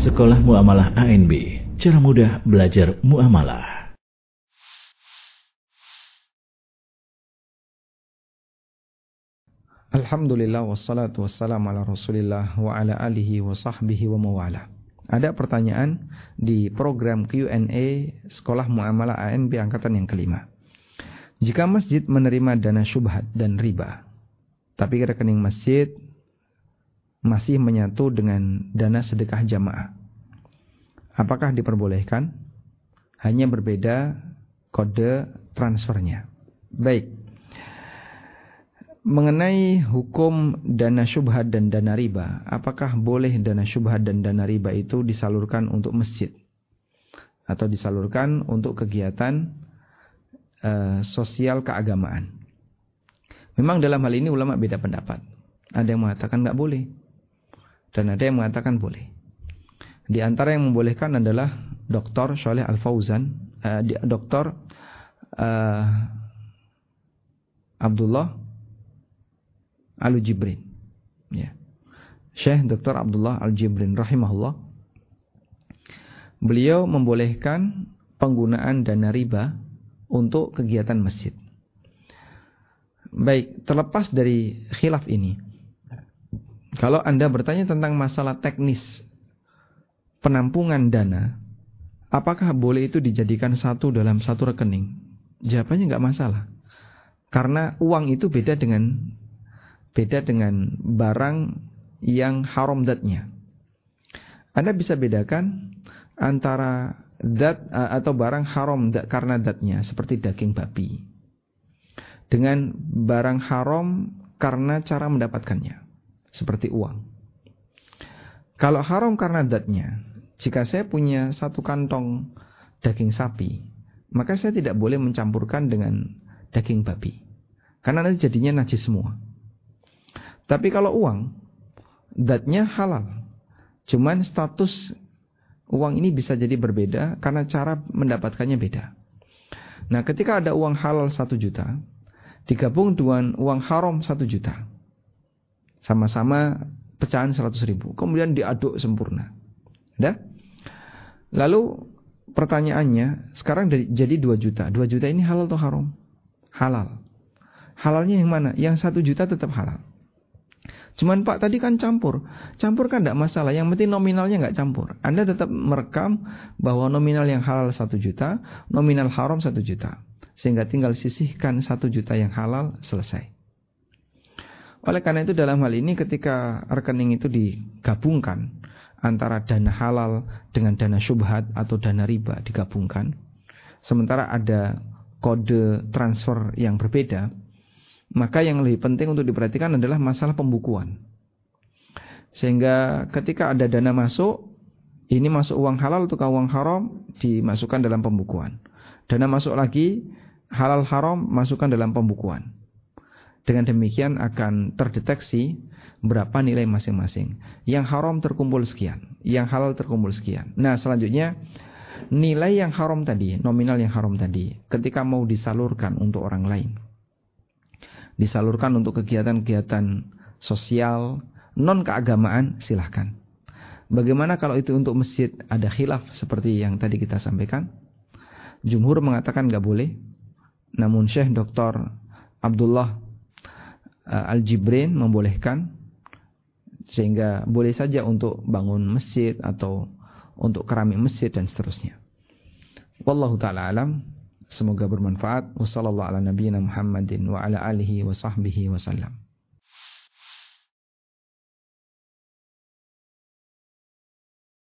Sekolah Muamalah ANB, cara mudah belajar muamalah. Alhamdulillah wassalatu wassalamu ala Rasulillah wa ala alihi wa sahbihi wa mawala. Ada pertanyaan di program Q&A Sekolah Muamalah ANB angkatan yang kelima. Jika masjid menerima dana syubhat dan riba, tapi rekening masjid masih menyatu dengan dana sedekah jamaah, apakah diperbolehkan? Hanya berbeda kode transfernya. Baik. Mengenai hukum dana syubhat dan dana riba, apakah boleh dana syubhat dan dana riba itu disalurkan untuk masjid atau disalurkan untuk kegiatan sosial keagamaan? Memang dalam hal ini ulama beda pendapat. Ada yang mengatakan nggak boleh, dan ada yang mengatakan boleh. Di antara yang membolehkan adalah Dr. Shalih Al-Fauzan, Dr. Abdullah Al-Jibrin, ya. Syekh Dr. Abdullah Al-Jibrin rahimahullah. Beliau membolehkan penggunaan dana riba untuk kegiatan masjid. Baik, terlepas dari khilaf ini, kalau Anda bertanya tentang masalah teknis penampungan dana, apakah boleh itu dijadikan satu dalam satu rekening? Jawabannya nggak masalah. Karena uang itu beda dengan barang yang haram zatnya. Anda bisa bedakan antara zat atau barang haram karena zatnya, seperti daging babi, dengan barang haram karena cara mendapatkannya, seperti uang. Kalau haram karena zatnya, jika saya punya satu kantong daging sapi, maka saya tidak boleh mencampurkan dengan daging babi, karena nanti jadinya najis semua. Tapi kalau uang, zatnya halal, cuman status uang ini bisa jadi berbeda karena cara mendapatkannya beda. Nah, ketika ada uang halal 1 juta digabung dengan uang haram 1 juta, sama-sama pecahan 100.000, kemudian diaduk sempurna. Udah? Lalu pertanyaannya, sekarang jadi 2 juta. 2 juta ini halal atau haram? Halal. Halalnya yang mana? Yang 1 juta tetap halal. Cuman Pak tadi kan campur kan tidak masalah, yang penting nominalnya nggak campur. Anda tetap merekam bahwa nominal yang halal 1 juta, nominal haram 1 juta, sehingga tinggal sisihkan 1 juta yang halal, selesai. Oleh karena itu dalam hal ini ketika rekening itu digabungkan antara dana halal dengan dana syubhat atau dana riba digabungkan, sementara ada kode transfer yang berbeda, maka yang lebih penting untuk diperhatikan adalah masalah pembukuan. Sehingga ketika ada dana masuk, ini masuk uang halal atau uang haram, dimasukkan dalam pembukuan. Dana masuk lagi, halal haram, masukkan dalam pembukuan. Dengan demikian akan terdeteksi berapa nilai masing-masing. Yang haram terkumpul sekian, yang halal terkumpul sekian. Nah, selanjutnya nilai yang haram tadi, nominal yang haram tadi, ketika mau disalurkan untuk orang lain, disalurkan untuk kegiatan-kegiatan sosial non keagamaan, silahkan. Bagaimana kalau itu untuk masjid? Ada khilaf seperti yang tadi kita sampaikan. Jumhur mengatakan nggak boleh. Namun Syekh Dr. Abdullah Al-Jibrin membolehkan, sehingga boleh saja untuk bangun masjid atau untuk keramik masjid dan seterusnya. Wallahu ta'ala alam. Semoga bermanfaat. Wassallallahu ala nabiyyina Muhammadin wa ala alihi wa sahbihi wasallam.